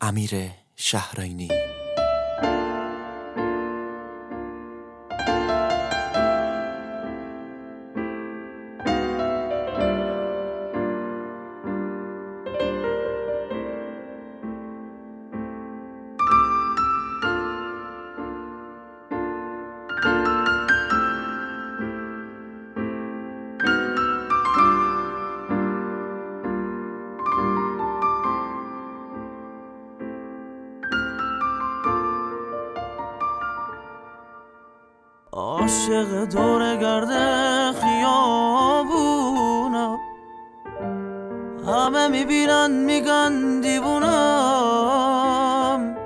امیر شهرینی. عاشق دور گرده خیابونم، همه میبینن میگن دیوونم،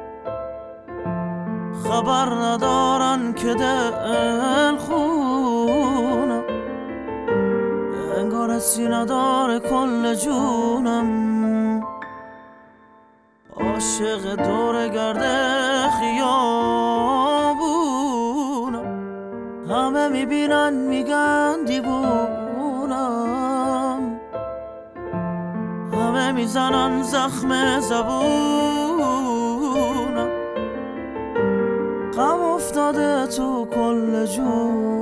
خبر ندارن که دل خونم، انگار حسی نداره کل جونم. عاشق دور گرده خیابونم، همه میبینن میگن دیوونم، همه میزنن زخم زبونم، غم افتاده تو کل جون.